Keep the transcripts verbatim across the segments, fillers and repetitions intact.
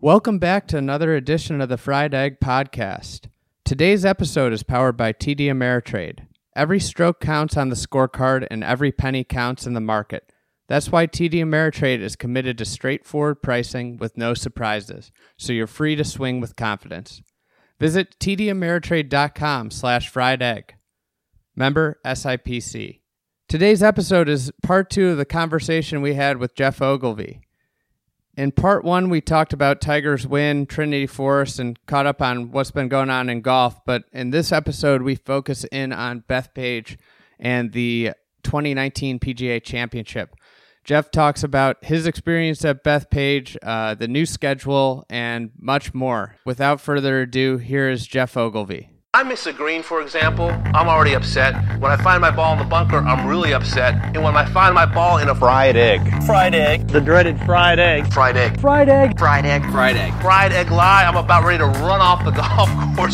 Welcome back to another edition of the Fried Egg Podcast. Today's episode is powered by T D Ameritrade. Every stroke counts on the scorecard and every penny counts in the market. That's why T D Ameritrade is committed to straightforward pricing with no surprises, so you're free to swing with confidence. Visit tdameritrade.com slash fried egg. Member S I P C. Today's episode is part two of the conversation we had with Geoff Ogilvy. In part one, we talked about Tiger's win, Trinity Forest, and caught up on what's been going on in golf. But in this episode, we focus in on Bethpage and the twenty nineteen P G A Championship. Geoff talks about his experience at Bethpage, uh, the new schedule, and much more. Without further ado, here is Geoff Ogilvy. I miss a green, for example, I'm already upset. When I find my ball in the bunker, I'm really upset. And when I find my ball in a fried egg. Fried egg. The dreaded fried egg. Fried egg. Fried egg. Fried egg. Fried egg. Fried egg lie, I'm about ready to run off the golf course.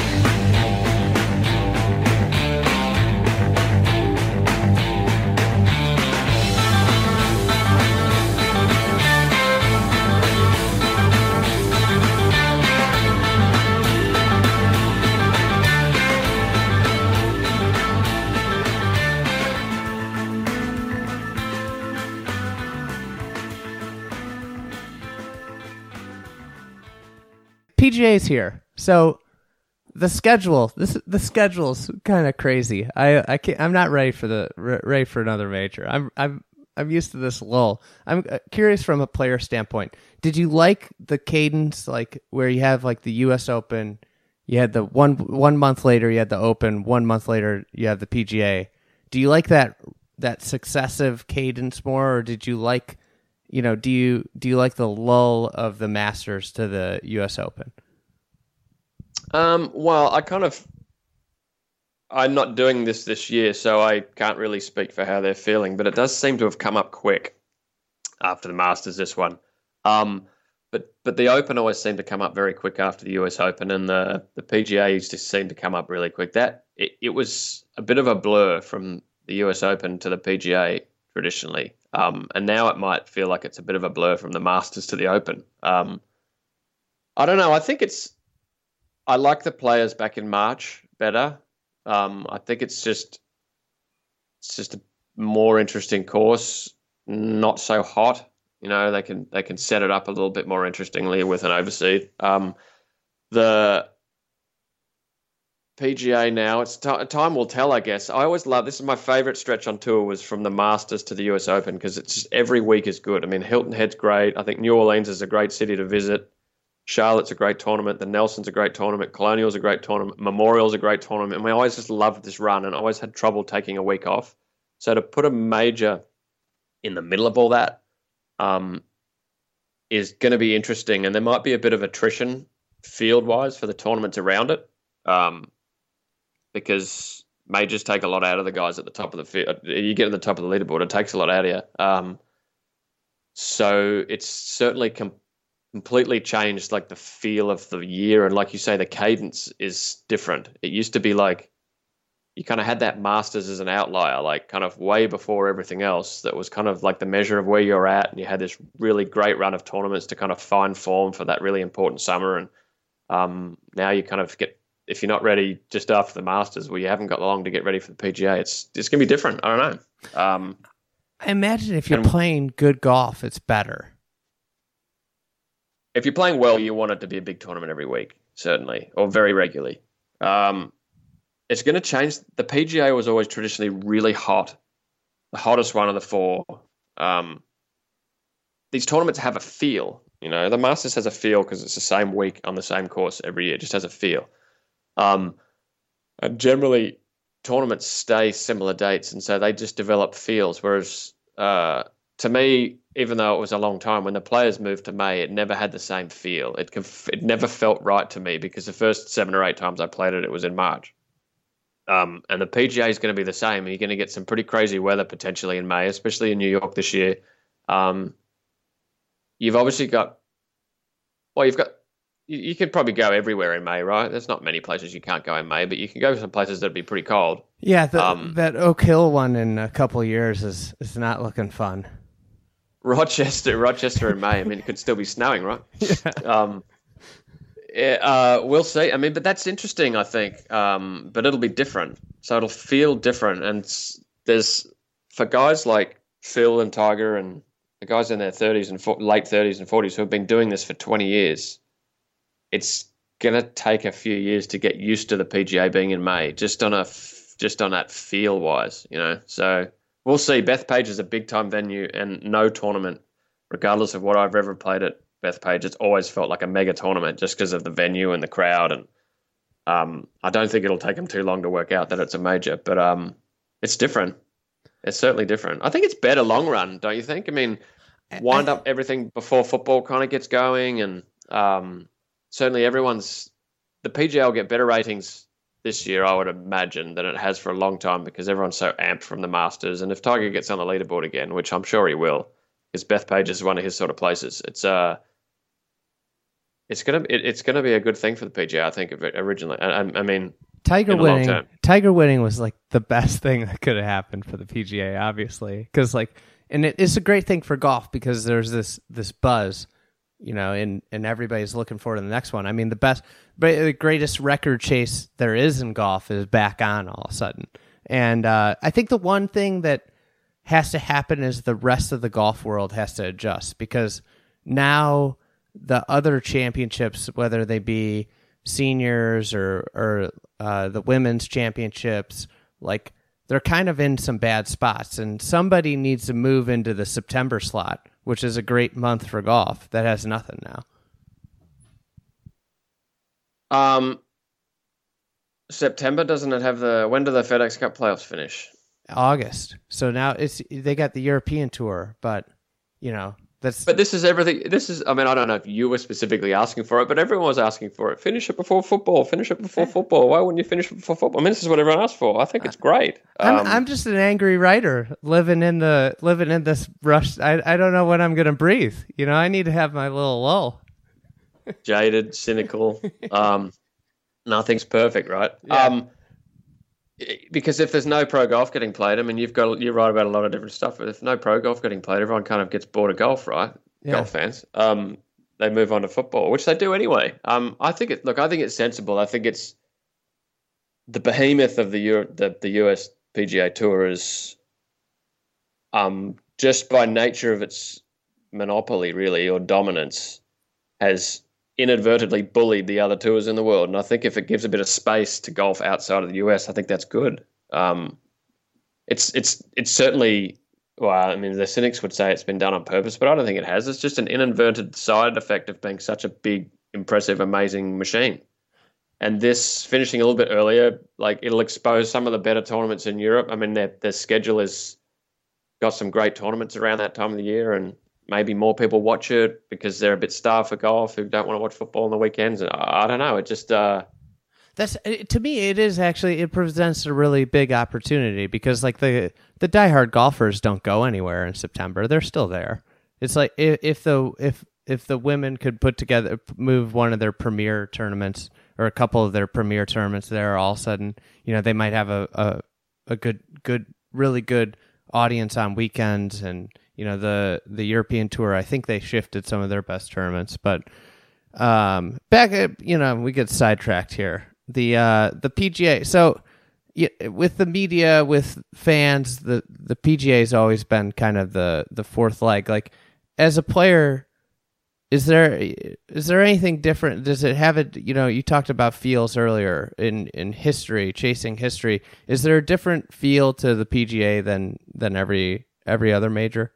P G A's here, so the schedule. This the schedule's kind of crazy. I I can't, I'm not ready for the ready for another major. I'm I'm I'm used to this lull. I'm curious from a player standpoint. Did you like the cadence, like where you have like the U S Open, you had the one one month later you had the Open, one month later you have the P G A. Do you like that that successive cadence more, or did you like? You know, do you do you like the lull of the Masters to the U S Open? Um, well, I kind of, I'm not doing this this year, so I can't really speak for how they're feeling, but it does seem to have come up quick after the Masters, this one. Um, but but the Open always seemed to come up very quick after the U S Open, and the, the P G A just seemed to come up really quick. That it, it was a bit of a blur from the U S Open to the P G A traditionally. Um, and now it might feel like it's a bit of a blur from the Masters to the Open. Um, I don't know. I think it's, I like the players back in March better. Um, I think it's just, it's just a more interesting course, not so hot. You know, they can, they can set it up a little bit more interestingly with an overseed. Um, the P G A now, it's t- time will tell, I guess. I always love, this is my favorite stretch on tour, was from the Masters to the U S Open, because it's just every week is good. I mean, Hilton Head's great. I think New Orleans is a great city to visit. Charlotte's a great tournament. The Nelson's a great tournament. Colonial's a great tournament. Memorial's a great tournament. And we always just loved this run and always had trouble taking a week off. So to put a major in the middle of all that um, is going to be interesting. And there might be a bit of attrition field-wise for the tournaments around it. Um, because majors take a lot out of the guys at the top of the field. You get to the top of the leaderboard, it takes a lot out of you. Um, so it's certainly com- completely changed like the feel of the year. And like you say, the cadence is different. It used to be like you kind of had that Masters as an outlier, like kind of way before everything else. That was kind of like the measure of where you're at. And you had this really great run of tournaments to kind of find form for that really important summer. And um, now you kind of get, if you're not ready just after the Masters, well, you haven't got long to get ready for the P G A. It's it's going to be different. I don't know. Um, I imagine if you're and, playing good golf, it's better. If you're playing well, you want it to be a big tournament every week, certainly, or very regularly. Um, it's going to change. The P G A was always traditionally really hot, the hottest one of the four. Um, these tournaments have a feel. You know, the Masters has a feel because it's the same week on the same course every year. It just has a feel. Um, and generally, tournaments stay similar dates, and so they just develop feels. Whereas, uh, to me, even though it was a long time, when the players moved to May, it never had the same feel. It conf- it never felt right to me because the first seven or eight times I played it, it was in March. Um, and the P G A is going to be the same. You're going to get some pretty crazy weather potentially in May, especially in New York this year. Um, you've obviously got, well, you've got. You could probably go everywhere in May, right? There's not many places you can't go in May, but you can go to some places that'd be pretty cold. Yeah, the, um, that Oak Hill one in a couple of years is, is not looking fun. Rochester, Rochester in May. I mean, it could still be snowing, right? Yeah. Um, yeah, uh, we'll see. I mean, but that's interesting, I think. Um, but it'll be different, so it'll feel different. And there's for guys like Phil and Tiger and the guys in their thirties and fo- late thirties and forties who have been doing this for twenty years. It's gonna take a few years to get used to the P G A being in May, just on a just on that feel wise, you know. So we'll see. Bethpage is a big time venue, and no tournament, regardless of what I've ever played at Bethpage, it's always felt like a mega tournament just because of the venue and the crowd. And um, I don't think it'll take them too long to work out that it's a major, but um, it's different. It's certainly different. I think it's better long run, don't you think? I mean, wind up everything before football kind of gets going, and um, certainly everyone's the P G A will get better ratings this year, I would imagine, than it has for a long time because everyone's so amped from the Masters. And if Tiger gets on the leaderboard again, which I'm sure he will, because Bethpage is one of his sort of places, it's uh, it's gonna it, it's gonna be a good thing for the P G A, I think, originally. I, I mean, Tiger winning, Tiger winning was like the best thing that could have happened for the P G A, obviously, because like, and it, it's a great thing for golf because there's this this buzz, you know, and and everybody's looking forward to the next one. I mean, the best, the greatest record chase there is in golf is back on all of a sudden, and uh, I think the one thing that has to happen is the rest of the golf world has to adjust because now the other championships, whether they be seniors or or uh, the women's championships, like they're kind of in some bad spots, and somebody needs to move into the September slot, which is a great month for golf that has nothing now. Um, September, doesn't it have the? When do the FedEx Cup playoffs finish? August. So now it's they got the European tour, but you know. That's, but this is everything. This is, I mean, I don't know if you were specifically asking for it, but everyone was asking for it. Finish it before football. Finish it before football. Why wouldn't you finish it before football? I mean, this is what everyone asked for. I think it's great. I'm, Um, I'm just an angry writer living in the living in this rush. I I don't know when I'm gonna breathe. You know, I need to have my little lull. Jaded, cynical. um, nothing's perfect, right? Yeah. Um, because if there's no pro golf getting played, I mean, you've got you're right about a lot of different stuff. But if no pro golf getting played, everyone kind of gets bored of golf, right? Yeah. Golf fans. Um, they move on to football, which they do anyway. Um, I think it. Look, I think it's sensible. I think it's the behemoth of the Euro, the the U S P G A Tour is, um, just by nature of its monopoly, really, or dominance, has inadvertently bullied the other tours in the world. And I think if it gives a bit of space to golf outside of the U S, I think that's good. Um, it's it's it's certainly, well, I mean, the cynics would say it's been done on purpose, but I don't think it has. It's just an inadvertent side effect of being such a big, impressive, amazing machine. And this finishing a little bit earlier, like it'll expose some of the better tournaments in Europe. I mean, their their schedule has got some great tournaments around that time of the year, and maybe more people watch it because they're a bit starved for golf who don't want to watch football on the weekends. I don't know. It just uh... that's to me. It is actually it presents a really big opportunity because like the the diehard golfers don't go anywhere in September. They're still there. It's like if, if the if if the women could put together move one of their premier tournaments or a couple of their premier tournaments there, all of a sudden, you know, they might have a a, a good good really good audience on weekends. And you know, the the European Tour, I think they shifted some of their best tournaments, but um, back at, you know, we get sidetracked here. The uh, the P G A. So yeah, with the media, with fans, the the P G A has always been kind of the the fourth leg. Like as a player, is there is there anything different? Does it have it? You know, you talked about feels earlier in in history, chasing history. Is there a different feel to the P G A than than every every other major?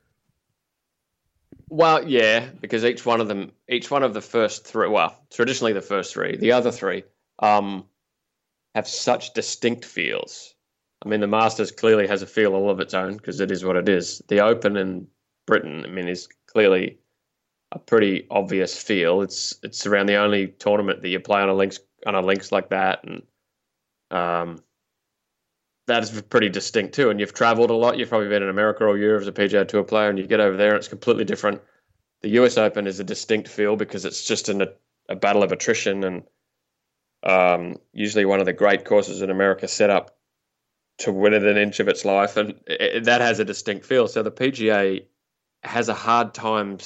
Well, yeah, because each one of them, each one of the first three, well, traditionally the first three, the other three, um, have such distinct feels. I mean, the Masters clearly has a feel all of its own because it is what it is. The Open in Britain, I mean, is clearly a pretty obvious feel. It's it's around the only tournament that you play on a links on a links like that, and um, that is pretty distinct too. And you've traveled a lot. You've probably been in America all year as a P G A Tour player, and you get over there and it's completely different. The U S Open is a distinct feel because it's just an, a, a battle of attrition, and um, usually one of the great courses in America set up to win it an inch of its life, and it, it, that has a distinct feel. So the P G A has a hard time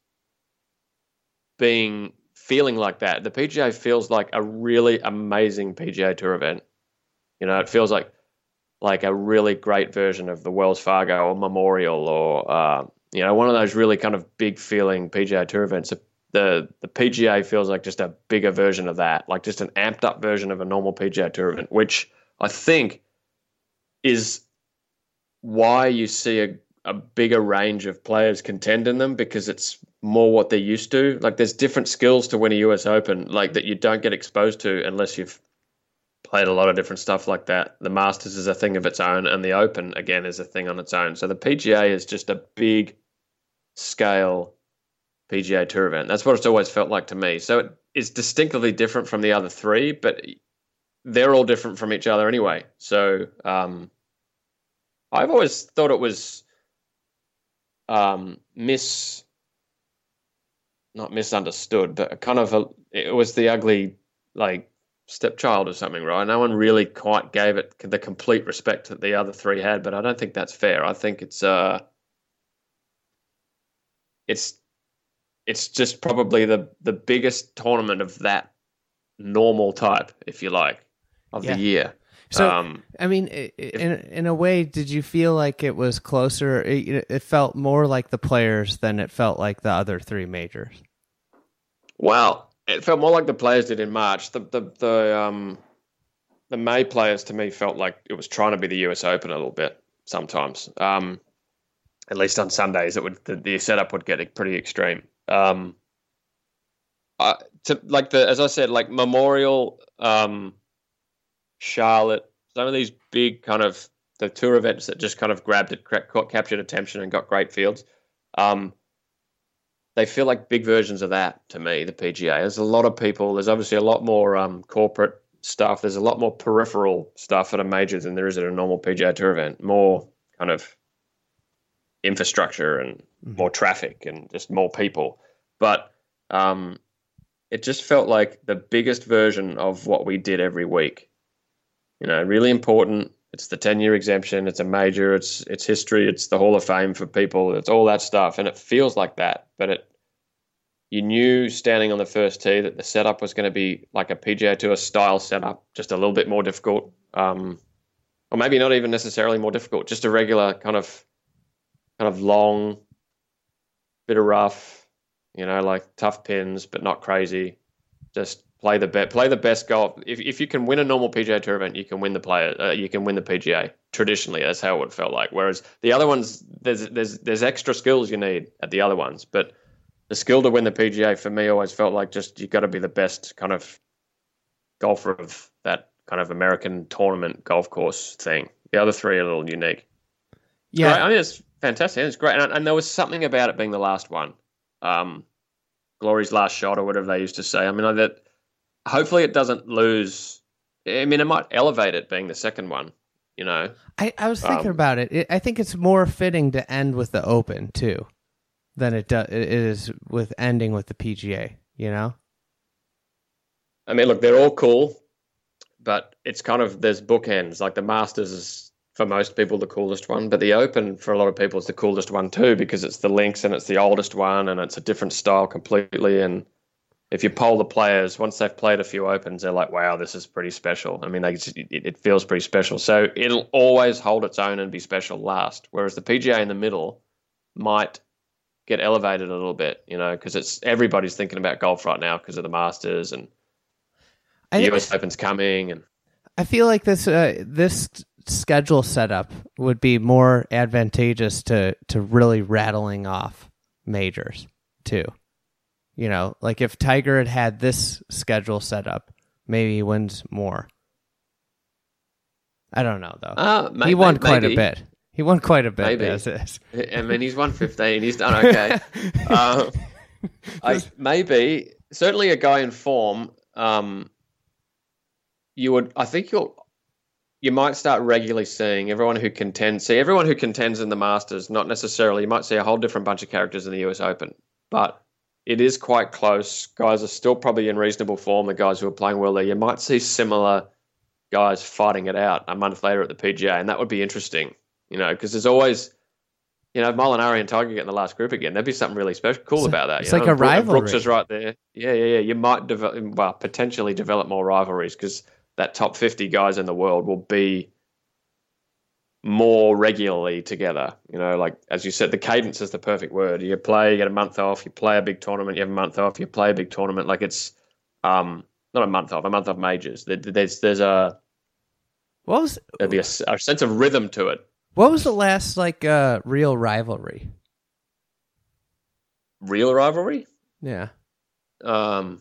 being feeling like that. The P G A feels like a really amazing P G A Tour event. You know, it feels like like a really great version of the Wells Fargo or Memorial or uh, you know, one of those really kind of big feeling P G A Tour events. The the P G A feels like just a bigger version of that, like just an amped up version of a normal P G A Tour event, which I think is why you see a, a bigger range of players contend in them, because it's more what they're used to. Like there's different skills to win a U S Open, like that you don't get exposed to unless you've played a lot of different stuff like that. The Masters is a thing of its own, and the Open, again, is a thing on its own. So the P G A is just a big scale P G A Tour event. That's what it's always felt like to me. So it is distinctively different from the other three, but they're all different from each other anyway. So um, I've always thought it was um, mis, not misunderstood, but kind of a, it was the ugly like stepchild or something, right? No one really quite gave it the complete respect that the other three had, but I don't think that's fair. I think it's uh, it's it's just probably the the biggest tournament of that normal type, if you like, of Yeah. the year. So, um, I mean, i- in in a way, did you feel like it was closer? It, it felt more like the Players than it felt like the other three majors. well, it felt more like the Players did in March. The the the um the May Players to me felt like it was trying to be the U S Open a little bit sometimes. Um, at least on Sundays, it would the, the setup would get pretty extreme. Um, uh, to like the as I said, like Memorial, um, Charlotte, some of these big kind of the tour events that just kind of grabbed it, cra- captured attention, and got great fields. Um, they feel like big versions of that to me. The P G A. There's a lot of people. There's obviously a lot more um, corporate stuff. There's a lot more peripheral stuff at a major than there is at a normal P G A Tour event. More kind of infrastructure and more traffic and just more people. But um, it just felt like the biggest version of what we did every week. You know, really important. It's the ten-year exemption. It's a major. It's it's history. It's the Hall of Fame for people. It's all that stuff, and it feels like that. But it, you knew standing on the first tee that the setup was going to be like a P G A Tour style setup, just a little bit more difficult, um, or maybe not even necessarily more difficult. Just a regular kind of, kind of long, bit of rough. You know, like tough pins, but not crazy. Just play the bet, play the best golf. If if you can win a normal P G A Tour event, you can win the player. Uh, you can win the P G A. Traditionally, that's how it felt like. Whereas the other ones, there's there's there's extra skills you need at the other ones, but the skill to win the P G A for me always felt like just you got to be the best kind of golfer of that kind of American tournament golf course thing. The other three are a little unique. Yeah, Great. I mean, it's fantastic. It's great, and, and there was something about it being the last one, um, Glory's last shot or whatever they used to say. I mean, I, that. Hopefully it doesn't lose. I mean, it might elevate it being the second one, you know. I, I was thinking Um, about it. it. I think it's more fitting to end with the Open too, than it do, it is with ending with the P G A. You know. I mean, look, they're all cool, but it's kind of, there's bookends. Like the Masters is, for most people, the coolest one, but the Open, for a lot of people, is the coolest one too, because it's the links and it's the oldest one and it's a different style completely. And if you poll the players, once they've played a few Opens, they're like, wow, this is pretty special. I mean, they just, it, it feels pretty special. So it'll always hold its own and be special last, whereas the P G A in the middle might get elevated a little bit, you know, because it's everybody's thinking about golf right now because of the Masters and the I, U S Open's coming. And I feel like this uh, this schedule setup would be more advantageous to to really rattling off majors too. You know, like if Tiger had had this schedule set up, maybe he wins more. I don't know, though. Uh, may- he won may- quite maybe. a bit. He won quite a bit Maybe. as is. I mean, he's won fifteen. He's done okay. um, I, maybe, certainly a guy in form, um, you would, I think you'll, you might start regularly seeing everyone who contends, see everyone who contends in the Masters, not necessarily, you might see a whole different bunch of characters in the U S Open, but it is quite close. Guys are still probably in reasonable form, the guys who are playing well there. You might see similar guys fighting it out a month later at the P G A, and that would be interesting, you know, because there's always you know, Molinari and Tiger get in the last group again, there'd be something really special, cool It's about that. it's you like know? a rivalry. Brooks is right there. Yeah, yeah, yeah. You might develop, well, potentially develop more rivalries because that top fifty guys in the world will be more regularly together. You know, like as you said, the cadence is the perfect word. You play, you get a month off. You play a big tournament, you have a month off. You play a big tournament, like it's um not a month off, a month off majors. There, there's there's a What was there'd be a, a sense of rhythm to it. what was the last like uh, real rivalry? Real rivalry? Yeah. Um,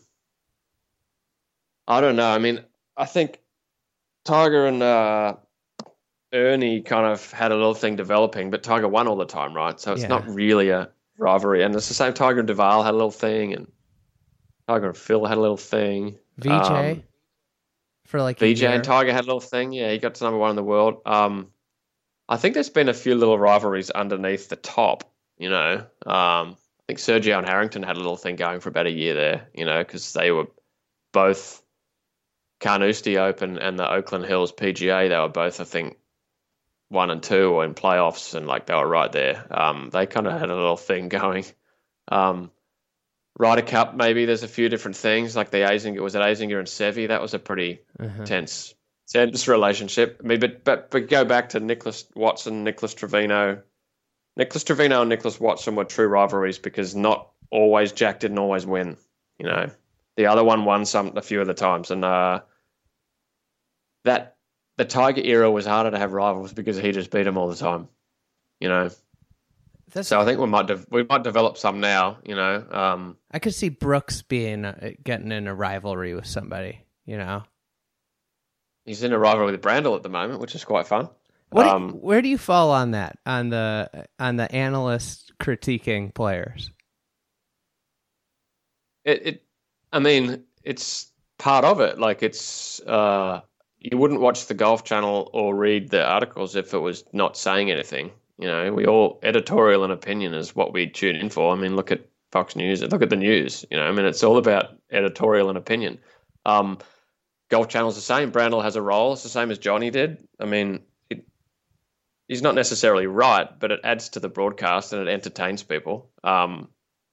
I don't know. I mean, I think Tiger and uh, Ernie kind of had a little thing developing, but Tiger won all the time, right? So it's Yeah. not really a rivalry. And it's the same. Tiger and Duval had a little thing, and Tiger and Phil had a little thing. V J Um, for like a V J year. and Tiger had a little thing. Yeah, he got to number one in the world. Um, I think there's been a few little rivalries underneath the top. You know, um, I think Sergio and Harrington had a little thing going for about a year there. You know, because they were both Carnoustie Open and the Oakland Hills P G A. They were both, I think, one and two or in playoffs, and like they were right there. Um, they kind of had a little thing going. Um, Ryder Cup, maybe there's a few different things. Like the Azinger, was it Azinger and Seve? That was a pretty Uh-huh. tense, tense relationship. I mean, but but but go back to Nicholas Watson, Nicholas Trevino. Nicholas Trevino and Nicholas Watson were true rivalries because not always Jack didn't always win. You know, the other one won some a few of the times, and uh, that the Tiger era was harder to have rivals because he just beat him all the time. You know. That's, So I think we might de- we might develop some now, you know. Um, I could see Brooks being uh, getting in a rivalry with somebody. You know. he's in a rivalry with Brandel at the moment, which is quite fun. What? Um, do you- where do you fall on that? On the on the analyst critiquing players? it, it, I mean, it's part of it. Like it's, uh, you wouldn't watch the Golf Channel or read the articles if it was not saying anything. You know, we all editorial and opinion is what we tune in for. I mean, look at Fox News, look at the news. You know, I mean, it's all about editorial and opinion. Um, Golf Channel's the same. Brandel has a role. It's the same as Johnny did. I mean, it, he's not necessarily right, but it adds to the broadcast and it entertains people. Um,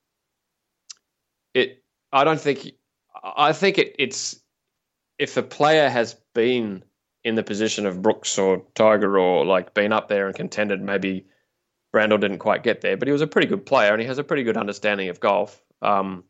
it, I don't think. I think it, it's if a player has been in the position of Brooks or Tiger or like been up there and contended, maybe Brandel didn't quite get there, but he was a pretty good player and he has a pretty good understanding of golf. Um,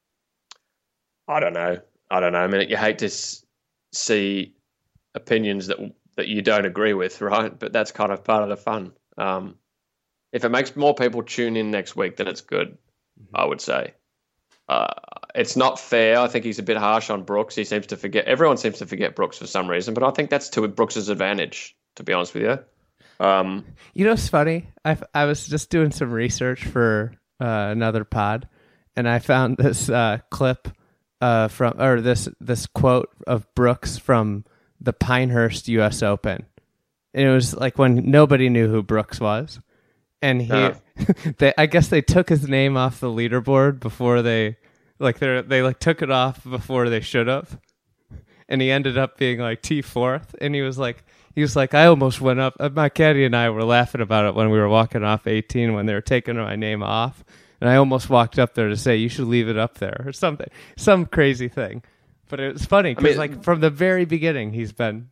I don't know. I don't know. I mean, you hate to s- see opinions that that you don't agree with, right? But that's kind of part of the fun. Um, if it makes more people tune in next week, then it's good, mm-hmm. I would say. Uh, it's not fair. I think he's a bit harsh on Brooks. He seems to forget. Everyone seems to forget Brooks for some reason, but I think that's to Brooks's advantage, to be honest with you. Um, You know what's funny? I I was just doing some research for uh, another pod, and I found this uh, clip uh, from or this this quote of Brooks from the Pinehurst U S Open, and it was like when nobody knew who Brooks was, and he, Uh. they I guess they took his name off the leaderboard before they like they they like took it off before they should have, and he ended up being like T fourth, and he was like. He was like, I almost went up. My caddy and I were laughing about it when we were walking off eighteen when they were taking my name off. And I almost walked up there to say, you should leave it up there or something. Some crazy thing. But it was funny because I mean, like from the very beginning, he's been...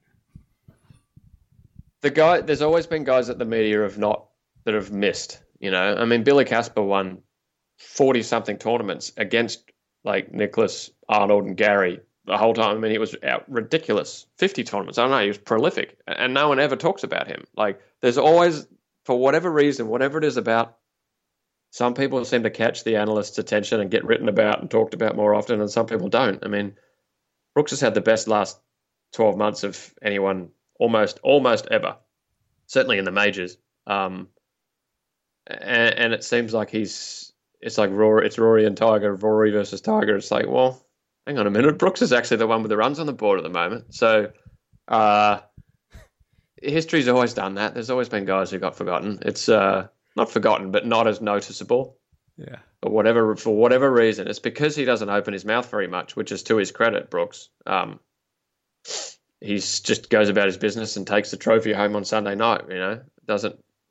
The guy, there's always been guys at the media have not, that have missed, you know. I mean, Billy Casper won forty-something tournaments against like Nicholas, Arnold and Gary the whole time. I mean, he was out ridiculous. fifty tournaments. I don't know. He was prolific. And no one ever talks about him. Like, there's always, for whatever reason, whatever it is about, some people seem to catch the analyst's attention and get written about and talked about more often, and some people don't. I mean, Brooks has had the best last twelve months of anyone almost, almost ever, certainly in the majors. Um, and, and it seems like he's, it's like Rory, it's Rory and Tiger, Rory versus Tiger. It's like, well, hang on a minute. Brooks is actually the one with the runs on the board at the moment. So uh, history's always done that. There's always been guys who got forgotten. It's uh, not forgotten, but not as noticeable. Yeah. Or whatever, for whatever reason. It's because he doesn't open his mouth very much, which is to his credit, Brooks. Um, he's just goes about his business and takes the trophy home on Sunday night, you know. Doesn't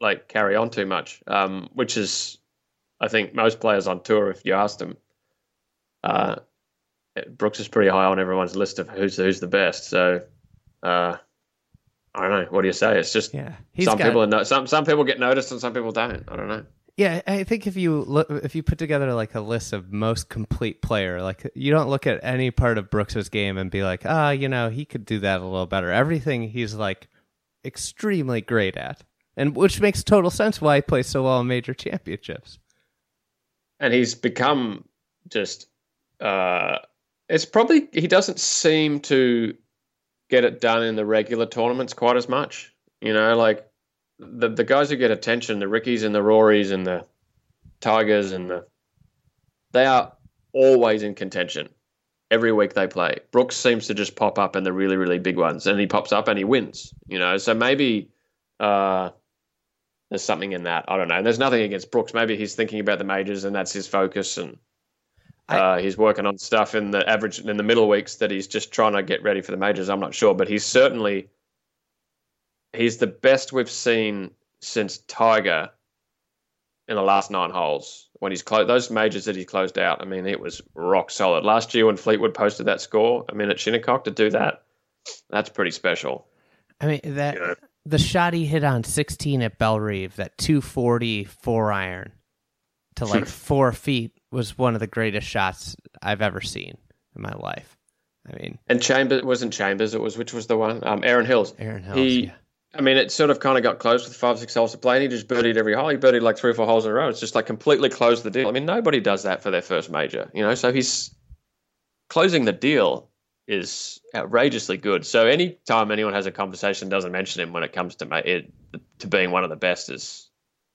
like carry on too much, um, which is, I think, most players on tour, if you ask them, uh, Brooks is pretty high on everyone's list of who's who's the best. So, uh, I don't know. What do you say? It's just yeah, he's some got, people are no, some some people get noticed and some people don't. I don't know. Yeah, I think if you look, if you put together like a list of most complete player, like you don't look at any part of Brooks's game and be like, ah, oh, you know, he could do that a little better. Everything he's like extremely great at, and which makes total sense why he plays so well in major championships. And he's become just, uh, it's probably, he doesn't seem to get it done in the regular tournaments quite as much. You know, like the the guys who get attention, the Rickies and the Rorys and the Tigers and the, they are always in contention every week they play. Brooks seems to just pop up in the really, really big ones, and he pops up and he wins, you know. So maybe uh, there's something in that. I don't know. And there's nothing against Brooks. Maybe he's thinking about the majors and that's his focus, and uh, I, he's working on stuff in the average in the middle weeks that he's just trying to get ready for the majors. I'm not sure, but he's certainly he's the best we've seen since Tiger in the last nine holes. When he's closed those majors that he closed out, I mean, it was rock solid. Last year when Fleetwood posted that score, I mean, at Shinnecock to do that, that's pretty special. I mean, that you know? The shot he hit on sixteen at Bellerive, that two forty four iron to like four feet, was one of the greatest shots I've ever seen in my life. I mean, and Chambers it wasn't Chambers. It was which was the one? Um, Aaron Hills. Aaron Hills. He, yeah. I mean, it sort of kind of got close with five, six holes to play, and he just birdied every hole. He birdied like three or four holes in a row. It's just like completely closed the deal. I mean, nobody does that for their first major, you know. So he's closing the deal is outrageously good. So any time anyone has a conversation, doesn't mention him when it comes to it, to being one of the best, is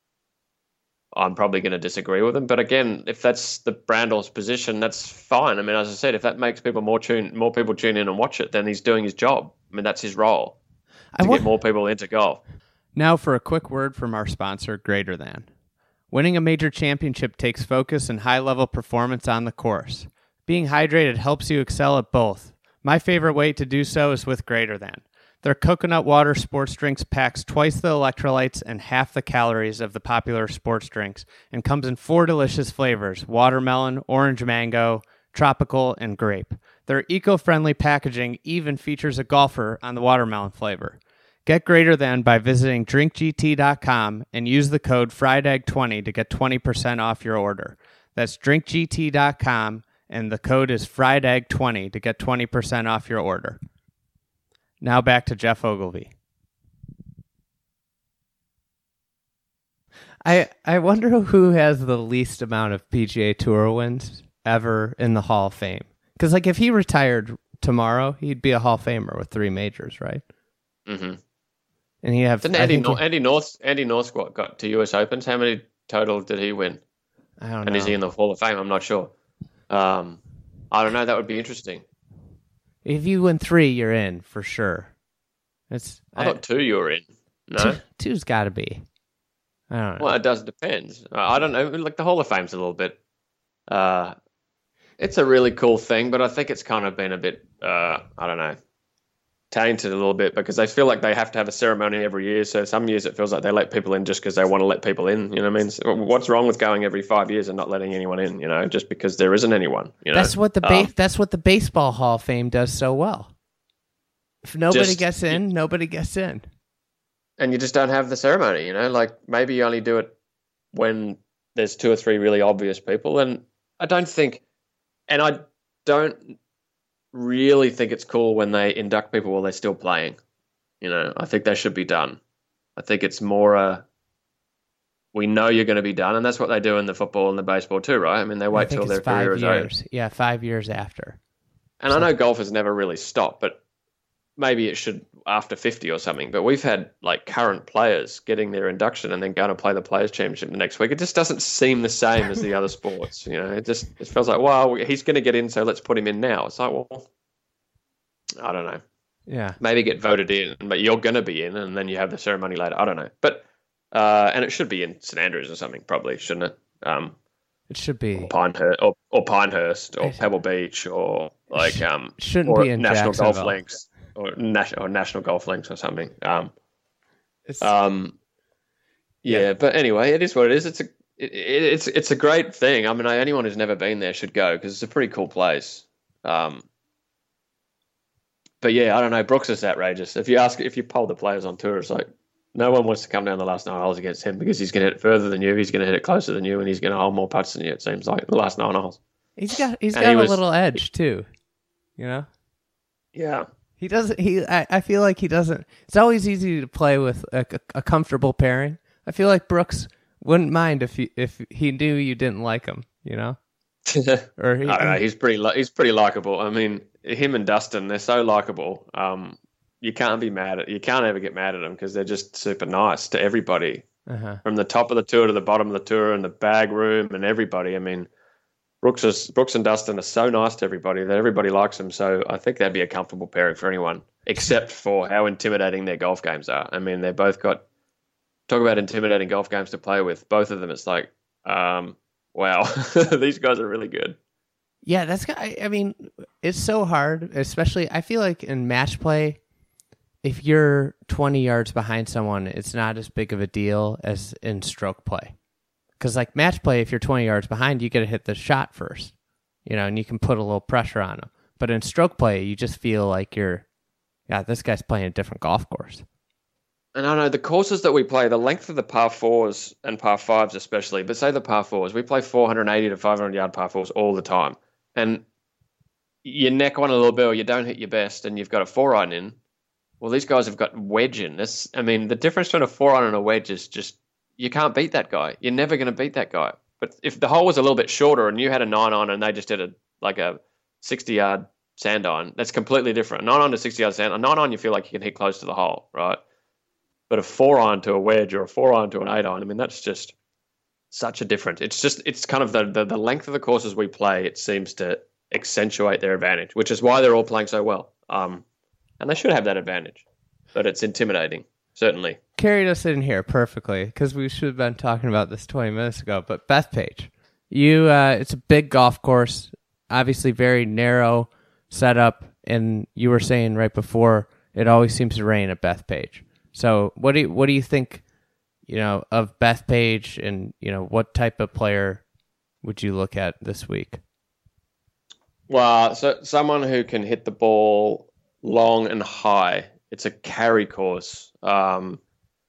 I'm probably going to disagree with him. But again, if that's the Brandl's position, that's fine. I mean, as I said, if that makes people more tune, more people tune in and watch it, then he's doing his job. I mean, that's his role. To want, get more people into golf. Now for a quick word from our sponsor, Greater Than. Winning a major championship takes focus and high-level performance on the course. Being hydrated helps you excel at both. My favorite way to do so is with Greater Than. Their coconut water sports drinks packs twice the electrolytes and half the calories of the popular sports drinks and comes in four delicious flavors: watermelon, orange mango, tropical, and grape. Their eco-friendly packaging even features a golfer on the watermelon flavor. Get Greater Than by visiting drink g t dot com and use the code fried egg twenty to get twenty percent off your order. That's drink g t dot com and the code is fried egg twenty to get twenty percent off your order. Now back to Geoff Ogilvy. I I wonder who has the least amount of P G A Tour wins ever in the Hall of Fame. Because, like, if he retired tomorrow, he'd be a Hall of Famer with three majors, right? Mm-hmm. And he have Didn't Andy, he, Nor- Andy North Andy North got, got to U S Opens? How many total did he win? I don't know. And is he in the Hall of Fame? I'm not sure. Um, I don't know. That would be interesting. If you win three, you're in for sure. It's I, I thought two you were in. No, two, two's got to be. I don't know. Well, it does depend. I don't know. Like the Hall of Fame's a little bit. Uh, it's a really cool thing, but I think it's kind of been a bit. Uh, I don't know. Tainted a little bit because they feel like they have to have a ceremony every year. So some years it feels like they let people in just because they want to let people in. You know what I mean? So what's wrong with going every five years and not letting anyone in? You know, just because there isn't anyone. You know, that's what the ba- um, that's what the Baseball Hall of Fame does so well. If nobody just, gets in, nobody gets in. And you just don't have the ceremony. You know, like maybe you only do it when there's two or three really obvious people. And I don't think, and I don't. really think it's cool when they induct people while they're still playing. You know, I think they should be done. I think it's more uh, we know you're going to be done, and that's what they do in the football and the baseball too, right? I mean, they wait till their career is over. Yeah, five years after. And so, I know golf has never really stopped, but maybe it should after fifty or something. But we've had like current players getting their induction and then going to play the Players' Championship the next week. It just doesn't seem the same as the other sports. You know, it just it feels like, well, he's going to get in, so let's put him in now. It's like, well, I don't know. Yeah, maybe get voted in, but you're going to be in, and then you have the ceremony later. I don't know, but uh, and it should be in Saint Andrews or something, probably, shouldn't it? Um, it should be or Pinehurst, or, or Pinehurst, or Pebble Beach, or like um, shouldn't or be in National Golf Jacksonville. Links, or national or National Golf Links or something. Um, It's... um, Yeah, Yeah. but anyway, it is what it is. It's a it, it, it's it's a great thing. I mean, anyone who's never been there should go because it's a pretty cool place. Um, but yeah, I don't know. Brooks is outrageous. If you ask, if you poll the players on tour, it's like no one wants to come down the last nine holes against him because he's going to hit it further than you. He's going to hit it closer than you, and he's going to hold more putts than you. It seems like the last nine holes. He's got he's And got he a was- little edge too. You know? Yeah. He doesn't he I, I feel like he doesn't it's always easy to play with a, a, a comfortable pairing. I feel like Brooks wouldn't mind if he if he knew you didn't like him, you know? Or he, I don't know. He's pretty. Li- he's pretty likable. I mean, him and Dustin, they're so likable. Um, you can't be mad at. You can't ever get mad at them because they're just super nice to everybody, uh-huh. from the top of the tour to the bottom of the tour, and the bag room and everybody. I mean, Brooks is Brooks and Dustin are so nice to everybody that everybody likes them. So I think that'd be a comfortable pairing for anyone, except for how intimidating their golf games are. I mean, they both got talk about intimidating golf games to play with. Both of them, it's like. Um, Wow, these guys are really good. Yeah, that's I, I mean, it's so hard, especially I feel like in match play, if you're twenty yards behind someone, it's not as big of a deal as in stroke play. Because like match play, if you're twenty yards behind, you got to hit the shot first, you know, and you can put a little pressure on them. But in stroke play, you just feel like you're, yeah, this guy's playing a different golf course. And I know the courses that we play, the length of the par fours and par fives especially, but say the par fours, we play four eighty to five hundred yard par fours all the time. And you neck one a little bit or you don't hit your best and you've got a four iron in. Well, these guys have got wedge in. This, I mean, the difference between a four iron and a wedge is just, you can't beat that guy. You're never going to beat that guy. But if the hole was a little bit shorter and you had a nine iron and they just did a like a sixty yard sand iron, that's completely different. A nine iron to sixty yard sand, a nine iron you feel like you can hit close to the hole, right? But a four iron to a wedge or a four iron to an eight iron, I mean, that's just such a difference. It's just, it's kind of the, the, the length of the courses we play, it seems to accentuate their advantage, which is why they're all playing so well. Um, and they should have that advantage, but it's intimidating, certainly. Carried us in here perfectly because we should have been talking about this twenty minutes ago. But Bethpage, you, uh, it's a big golf course, obviously very narrow setup, and you were saying right before it always seems to rain at Bethpage. So what do you, what do you think, you know, of Bethpage, and you know what type of player would you look at this week? Well, so someone who can hit the ball long and high. It's a carry course. Um,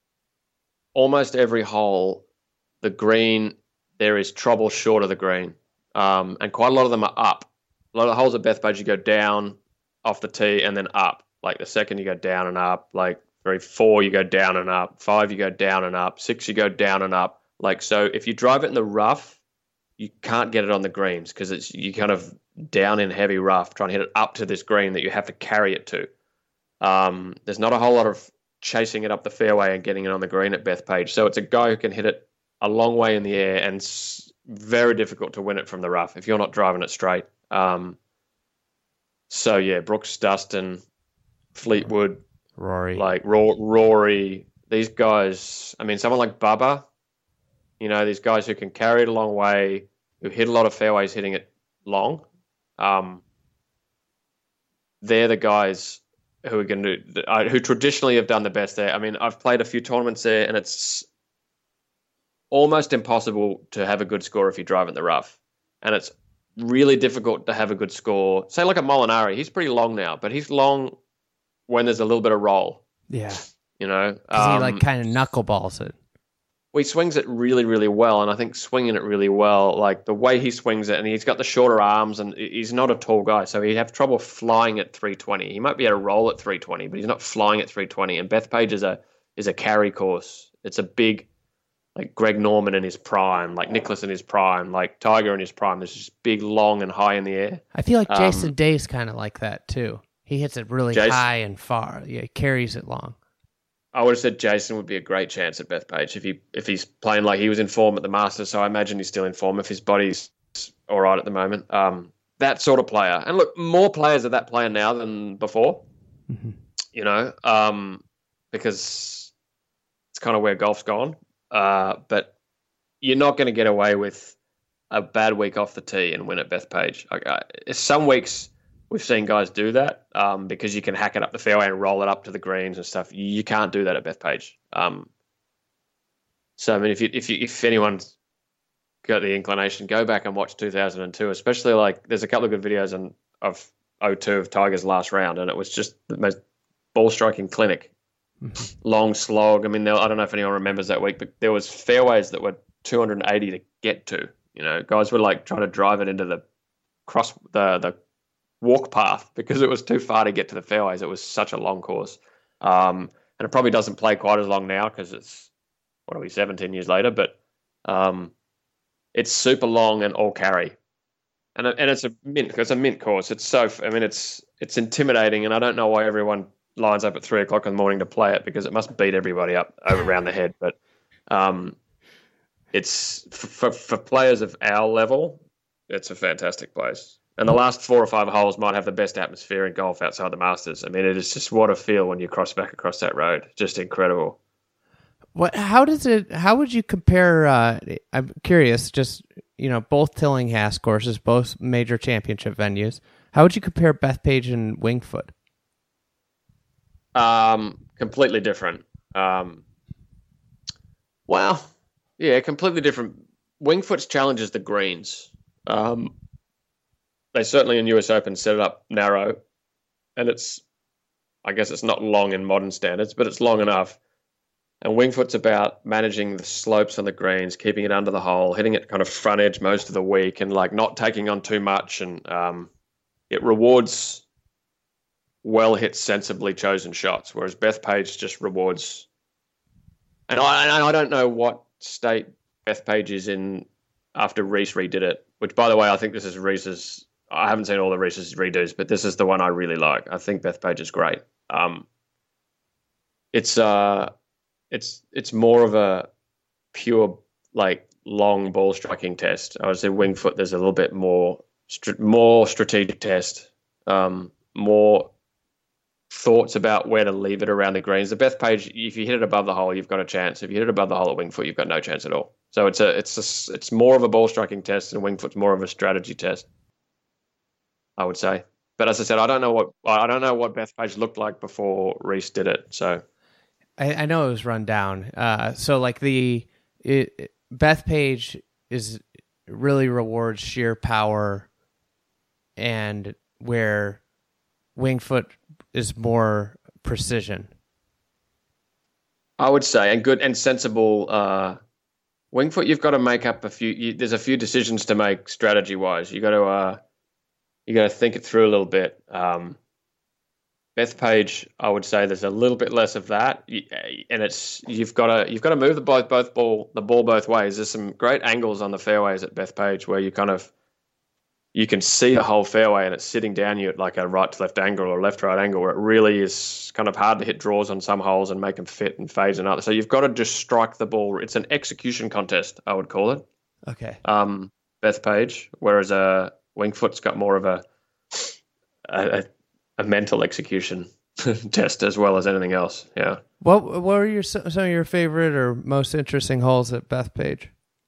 almost every hole, the green, there is trouble short of the green, um, and quite a lot of them are up. A lot of the holes at Bethpage, you go down off the tee and then up. Like the second you go down and up, like. Three, four, you go down and up. Five, you go down and up. Six, you go down and up. Like, so if you drive it in the rough, you can't get it on the greens because it's you kind of down in heavy rough trying to hit it up to this green that you have to carry it to. Um, there's not a whole lot of chasing it up the fairway and getting it on the green at Bethpage. So it's a guy who can hit it a long way in the air and it's very difficult to win it from the rough if you're not driving it straight. Um, so, yeah, Brooks, Dustin, Fleetwood, Rory. Like Rory, these guys, I mean, someone like Bubba, you know, these guys who can carry it a long way, who hit a lot of fairways hitting it long, um, they're the guys who are going to, uh, who traditionally have done the best there. I mean, I've played a few tournaments there and it's almost impossible to have a good score if you drive in the rough. And it's really difficult to have a good score. Say like a Molinari, he's pretty long now, but he's long when there's a little bit of roll. Yeah. You know? Because Um, he like kind of knuckleballs it. well, he swings it really, really well, and I think swinging it really well, like the way he swings it, and he's got the shorter arms, and he's not a tall guy, so he'd have trouble flying at three twenty. He might be able to roll at three twenty, but he's not flying at three twenty. And Bethpage is a is a carry course. It's a big, like Greg Norman in his prime, like Nicklaus in his prime, like Tiger in his prime. There's just big, long, and high in the air. I feel like Um, Jason Day's kind of like that too. He hits it really Jason- high and far. Yeah, he carries it long. I would have said Jason would be a great chance at Bethpage if he if he's playing like he was in form at the Masters. So I imagine he's still in form if his body's all right at the moment. Um, that sort of player, and look, more players are that player now than before. Mhm. You know, um, because it's kind of where golf's gone. Uh, but you're not going to get away with a bad week off the tee and win at Bethpage. Like, uh, some weeks. We've seen guys do that um, because you can hack it up the fairway and roll it up to the greens and stuff. You can't do that at Bethpage. Um, So I mean, if you, if you, if anyone's got the inclination, go back and watch two thousand two. Especially like there's a couple of good videos on of oh two of Tiger's last round, and it was just the most ball striking clinic. Long slog. I mean, there, I don't know if anyone remembers that week, but there was fairways that were two hundred eighty to get to. You know, guys were like trying to drive it into the cross the the walk path because it was too far to get to the fairways. It was such a long course, um, and it probably doesn't play quite as long now because it's what are we seventeen years later, but um, it's super long and all carry, and and it's a mint. It's a mint course. It's so. I mean, it's it's intimidating, and I don't know why everyone lines up at three o'clock in the morning to play it because it must beat everybody up over around the head. But um, it's for, for players of our level, it's a fantastic place. And the last four or five holes might have the best atmosphere in golf outside the Masters. I mean, it is just what a feel when you cross back across that road. Just incredible. What? How does it? How would you compare? Uh, I'm curious. Just you know, both Tillinghast courses, both major championship venues. How would you compare Bethpage and Winged Foot? Um, completely different. Um, well, yeah, completely different. Winged Foot's challenges the greens. Um, they certainly in U S Open set it up narrow, and it's, I guess it's not long in modern standards, but it's long enough. And Winged Foot's about managing the slopes on the greens, keeping it under the hole, hitting it kind of front edge most of the week, and like not taking on too much. And um, it rewards well hit, sensibly chosen shots, whereas Bethpage just rewards. And I, and I don't know what state Bethpage is in after Reese redid it, which, by the way, I think this is Reese's. I haven't seen all the Reese's redos, but this is the one I really like. I think Bethpage is great. Um, it's uh, it's it's more of a pure like long ball striking test. I would say Winged Foot, there's a little bit more more strategic test, um, more thoughts about where to leave it around the greens. The Bethpage, if you hit it above the hole, you've got a chance. If you hit it above the hole at Winged Foot, you've got no chance at all. So it's a it's a, it's more of a ball striking test, and Winged Foot's more of a strategy test, I would say. But as I said, I don't know what I don't know what Bethpage looked like before Reese did it. So I, I know it was run down. Uh, so like the it, Bethpage is really rewards sheer power, and where Winged Foot is more precision, I would say, and good and sensible. Uh, Winged Foot, you've got to make up a few. You, there's a few decisions to make strategy wise. You got to uh, you got to think it through a little bit. Um, Bethpage, I would say, there's a little bit less of that, and it's you've got to you've got to move the both both ball the ball both ways. There's some great angles on the fairways at Bethpage where you kind of you can see the whole fairway and it's sitting down you at like a right to left angle or left right angle where it really is kind of hard to hit draws on some holes and make them fit and fades and others. So you've got to just strike the ball. It's an execution contest, I would call it. Okay. Um, Bethpage, whereas a Winged Foot's got more of a a, a mental execution test as well as anything else. Yeah. What What were your some of your favorite or most interesting holes at Bethpage?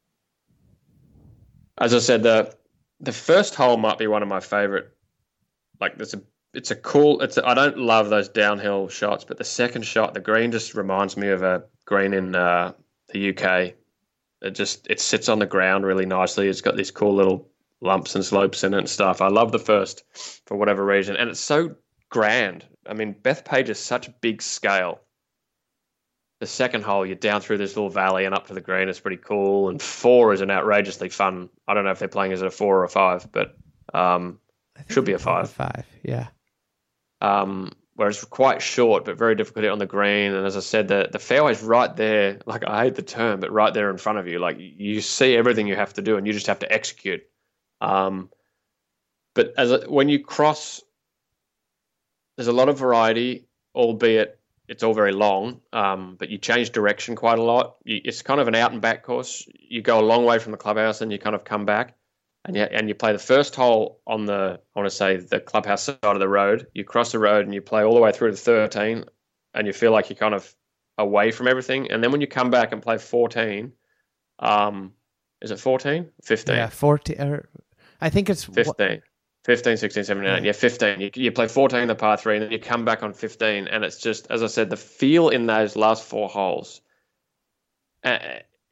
As I said, the The first hole might be one of my favorite. Like, it's a, it's a cool. It's a, I don't love those downhill shots, but the second shot, the green just reminds me of a green in uh, the U K. It just it sits on the ground really nicely. It's got these cool little lumps and slopes in it and stuff. I love the first for whatever reason, and it's so grand. I mean, Bethpage is such a big scale. The second hole, you're down through this little valley and up to the green. It's pretty cool. And four is an outrageously fun. I don't know if they're playing as a four or a five, but um, should be a five. Five, yeah. Um, where it's quite short, but very difficult to hit on the green. And as I said, the the fairway's right there. Like, I hate the term, but right there in front of you. Like, you see everything you have to do, and you just have to execute. Um, but as a, when you cross, there's a lot of variety, albeit it's all very long, um, but you change direction quite a lot. You, it's kind of an out and back course. You go a long way from the clubhouse and you kind of come back, and you, and you play the first hole on the, I want to say, the clubhouse side of the road. You cross the road and you play all the way through to thirteen, and you feel like you're kind of away from everything. And then when you come back and play fourteen, um, is it fourteen? fifteen. Yeah, fourteen. Or, I think it's fifteen. fifteen, sixteen, seventeen, eighteen. Yeah, fifteen. You, you play fourteen the par three, and then you come back on fifteen. And it's just, as I said, the feel in those last four holes, uh,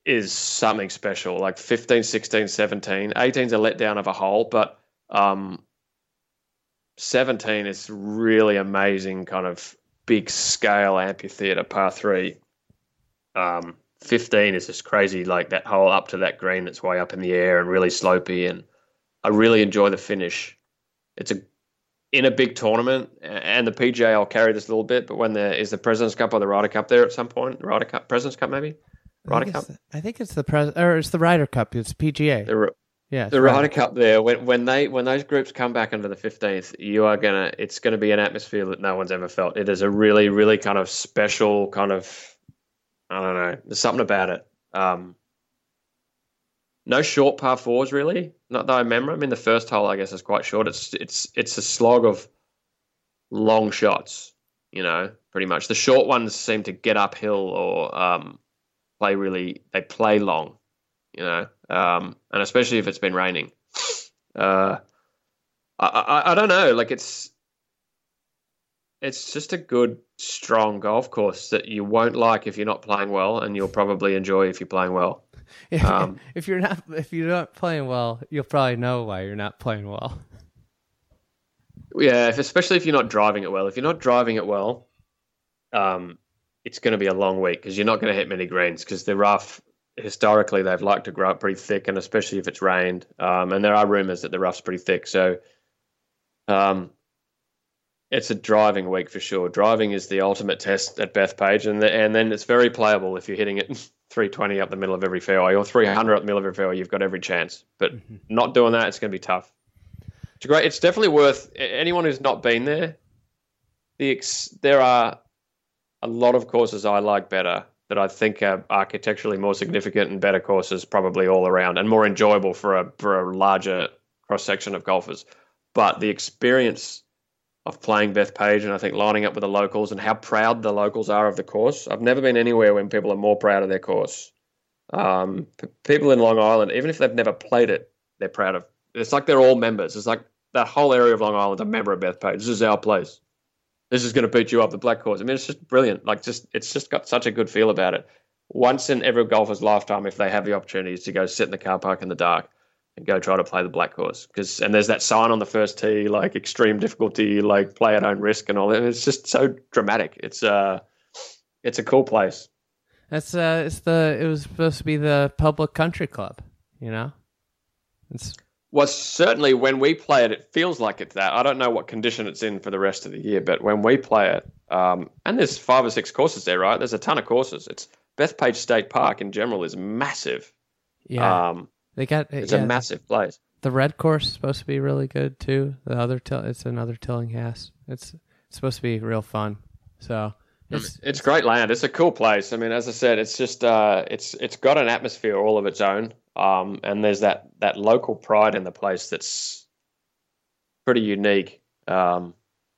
is something special. Like fifteen, sixteen, seventeen. eighteen's a letdown of a hole, but um, seventeen is really amazing, kind of big scale amphitheater par three. Um, fifteen is just crazy, like that hole up to that green that's way up in the air and really slopey, and I really enjoy the finish. It's a in a big tournament, and the P G A, I'll carry this a little bit, but when there is the President's Cup or the Ryder Cup there at some point, Ryder Cup, President's Cup maybe, Ryder I Cup. The, I think it's the pres or it's the Ryder Cup. It's P G A. The, yeah, the Ryder Cup there. When when they when those groups come back into the fifteenth, you are gonna. It's gonna be an atmosphere that no one's ever felt. It is a really really kind of special kind of. I don't know. There's something about it. Um, no short par fours really. Not that I remember. I mean, the first hole I guess is quite short. It's it's it's a slog of long shots. You know, pretty much. The short ones seem to get uphill or um, play really. They play long. You know, um, and especially if it's been raining. Uh, I, I I don't know. Like it's it's just a good, strong golf course that you won't like if you're not playing well, and you'll probably enjoy if you're playing well. If, Um, if you're not if you're not playing well, you'll probably know why you're not playing well. Yeah, if, especially if you're not driving it well. If you're not driving it well, um, it's going to be a long week because you're not going to hit many greens because the rough, historically, they've liked to grow up pretty thick, and especially if it's rained. Um, and there are rumours that the rough's pretty thick. So um, it's a driving week for sure. Driving is the ultimate test at Bethpage, and the, and then it's very playable if you're hitting it three twenty up the middle of every fairway or three hundred up the middle of every fairway. You've got every chance. But mm-hmm. not doing that, it's going to be tough. It's great. It's definitely worth anyone who's not been there. The ex, there are a lot of courses I like better that I think are architecturally more significant and better courses probably all around and more enjoyable for a for a larger cross section of golfers. But the experience of playing Bethpage and I think lining up with the locals and how proud the locals are of the course. I've never been anywhere when people are more proud of their course. Um, p- people in Long Island, even if they've never played it, they're proud of. It's like they're all members. It's like that whole area of Long Island's a member of Bethpage. This is our place. This is going to beat you up the black course. I mean, it's just brilliant. Like, just it's just got such a good feel about it. Once in every golfer's lifetime, if they have the opportunities to go sit in the car park in the dark and go try to play the black course, because and there's that sign on the first tee, like extreme difficulty, like play at own risk and all that. It's just so dramatic. It's uh, it's a cool place. That's uh, it's the it was supposed to be the public country club, you know. It's. Well, certainly when we play it, it feels like it's that. I don't know what condition it's in for the rest of the year, but when we play it, um, and there's five or six courses there, right? There's a ton of courses. It's Bethpage State Park in general is massive. Yeah, um, they got it's yeah, a massive place. The red course is supposed to be really good too. The other till it's another Tillinghast. It's, it's supposed to be real fun. So it's, it's it's great land. It's a cool place. I mean, as I said, it's just uh, it's it's got an atmosphere all of its own. Um, and there's that, that local pride in the place that's pretty unique. Um,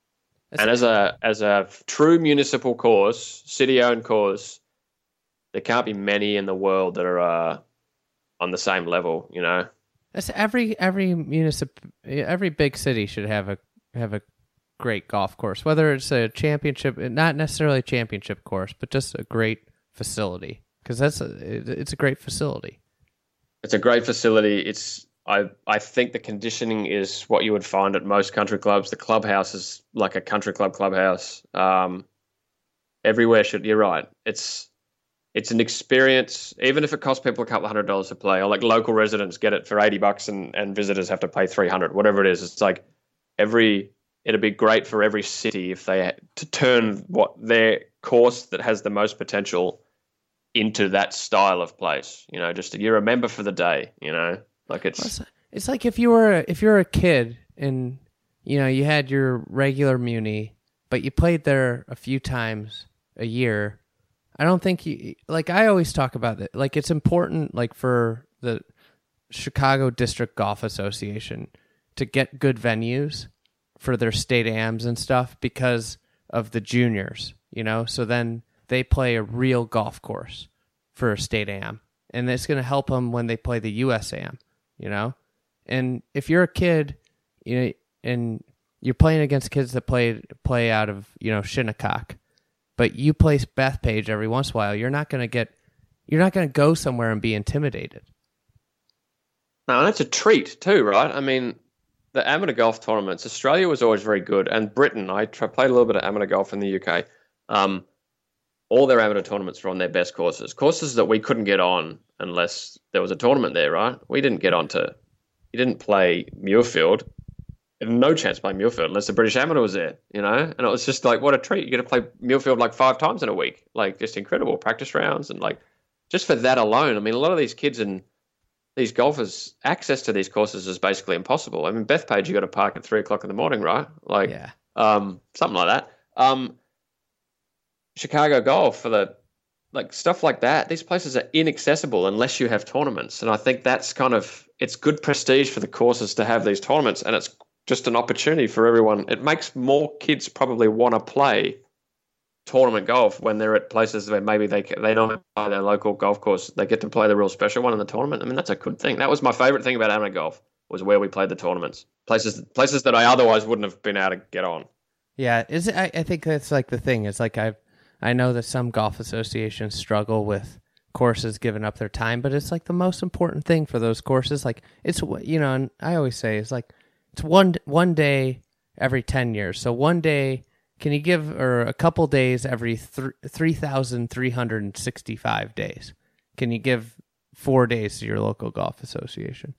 and as a as a true municipal course, city-owned course, there can't be many in the world that are uh, on the same level. You know, that's every every municip every big city should have a have a great golf course, whether it's a championship, not necessarily a championship course, but just a great facility because that's a, it's a great facility. It's a great facility. It's I I think the conditioning is what you would find at most country clubs. The clubhouse is like a country club clubhouse. Um, everywhere should. You're right. It's it's an experience. Even if it costs people a couple of hundred dollars to play, or like local residents get it for eighty bucks, and, and visitors have to pay three hundred. Whatever it is, it's like every. It'd be great for every city if they had to turn what their course that has the most potential into that style of place, you know, just you're a member for the day, you know, like it's it's like if you were if you're a kid and you know you had your regular muni, but you played there a few times a year. I don't think you like. I always talk about that. Like it's important, like for the Chicago District Golf Association to get good venues for their state ams and stuff because of the juniors, you know. So then they play a real golf course for a state am, and it's going to help them when they play the U S am, you know? And if you're a kid, you know, and you're playing against kids that play play out of, you know, Shinnecock, but you play Bethpage every once in a while, you're not going to get you're not going to go somewhere and be intimidated. No, and it's a treat too, right? I mean, the amateur golf tournaments, Australia was always very good, and Britain, I tra- played a little bit of amateur golf in the U K. Um, all their amateur tournaments were on their best courses, courses that we couldn't get on unless there was a tournament there, right? We didn't get on to, you didn't play Muirfield. You had no chance playing Muirfield unless the British Amateur was there, you know? And it was just like, what a treat. You get to play Muirfield like five times in a week. Like, just incredible practice rounds. And like, just for that alone, I mean, a lot of these kids and these golfers, access to these courses is basically impossible. I mean, Bethpage, you got to park at three o'clock in the morning, right? Like, Yeah. um, something like that. Um, Chicago Golf, for the, like, stuff like that, these places are inaccessible unless you have tournaments. And I think that's kind of, it's good prestige for the courses to have these tournaments, and it's just an opportunity for everyone. It makes more kids probably want to play tournament golf when they're at places where maybe they they don't play their local golf course. They get to play the real special one in the tournament. I mean, that's a good thing. That was my favorite thing about amateur golf, was where we played the tournaments. Places places that I otherwise wouldn't have been able to get on. Yeah, is it, I, I think that's like the thing. It's like I I know that some golf associations struggle with courses giving up their time, but it's like the most important thing for those courses. Like, it's, you know, and I always say it's like it's one one day every ten years. So one day, can you give, or a couple days every th- three thousand three hundred sixty-five days? Can you give four days to your local golf association?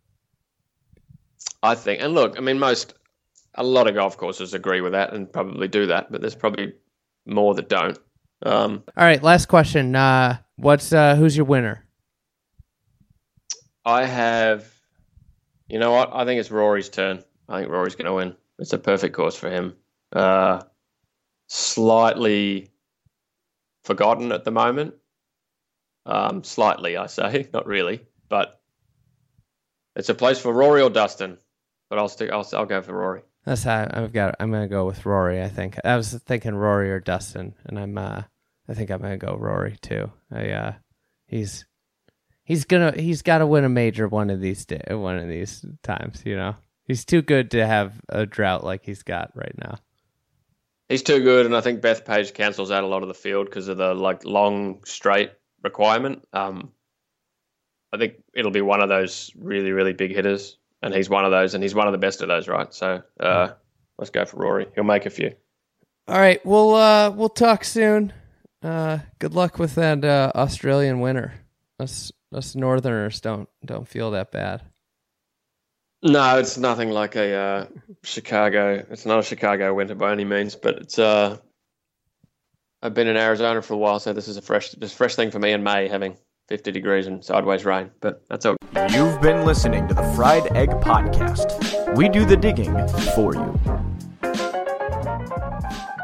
I think, and look, I mean, most, a lot of golf courses agree with that and probably do that, but there's probably more that don't. Um, All right, last question. Uh, what's uh, who's your winner? I have, you know what? I think it's Rory's turn. I think Rory's going to win. It's a perfect course for him. Uh, slightly forgotten at the moment. Um, slightly, I say, not really, but it's a place for Rory or Dustin. But I'll stick. I'll I'll go for Rory. That's how I've got. I'm gonna go with Rory. I think I was thinking Rory or Dustin, and I'm. Uh, I think I'm gonna go Rory too. I. Uh, he's. He's gonna. He's got to win a major one of these day, one of these times. You know, he's too good to have a drought like he's got right now. He's too good, and I think Bethpage cancels out a lot of the field because of the like long straight requirement. Um, I think it'll be one of those really really big hitters. And he's one of those, and he's one of the best of those, right? So uh, let's go for Rory. He'll make a few. All right, we'll uh, we'll talk soon. Uh, good luck with that uh, Australian winter. Us us Northerners don't don't feel that bad. No, it's nothing like a uh, Chicago. It's not a Chicago winter by any means, but it's. Uh, I've been in Arizona for a while, so this is a fresh, this fresh thing for me in May, having fifty degrees and sideways rain, but that's okay. You've been listening to the Fried Egg Podcast. We do the digging for you.